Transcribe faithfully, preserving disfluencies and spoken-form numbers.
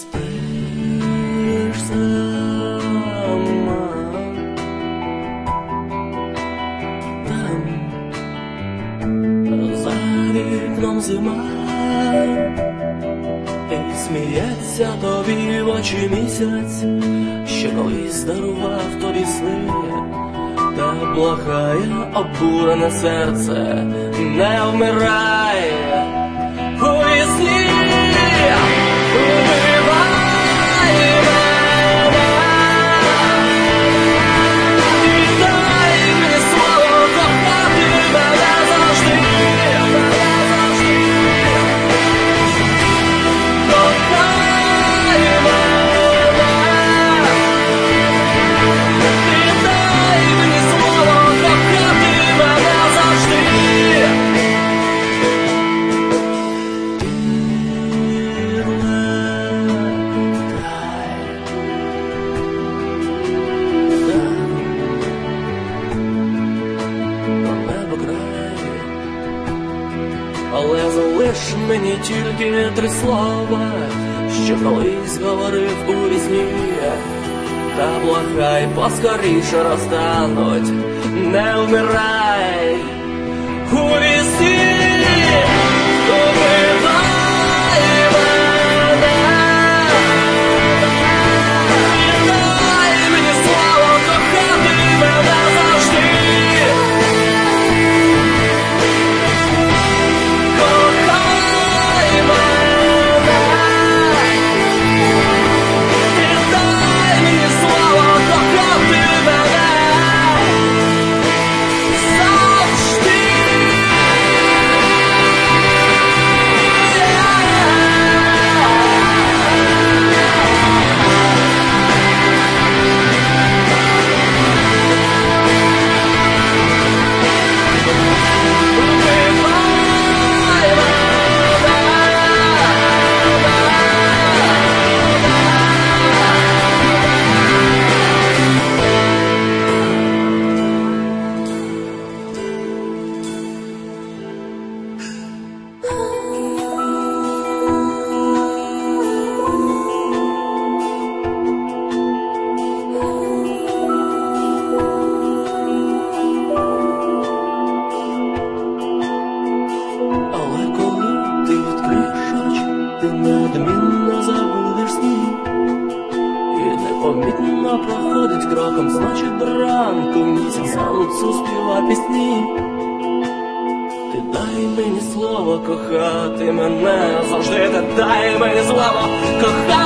Ти ж сама там, за вікном зима, і сміється тобі в очі місяць, що колись дарував тобі сни. Та благає обурене серце, не вмирай у вісні, убивай мене. І дай мені слово кохати мене завжди, мене завжди. Кохай мене. І дай мені слово кохати мене завжди. Але залиш мені тільки три слова, що колись говорив у вісні. Та благай, поскоріше розтануть, не вмирай у вісні. Убивай мене. І дай мені слово кохати мене завжди. Кохай мене. І дай мені слово кохати мене завжди. Але коли ти відкриєш очі, ти неодмінно забудеш сні. І непомітно проходить кроком, значить до ранку місяць сонцю співа пісні. Ти дай мені слово кохати мене завжди, ти дай мені слово кохати.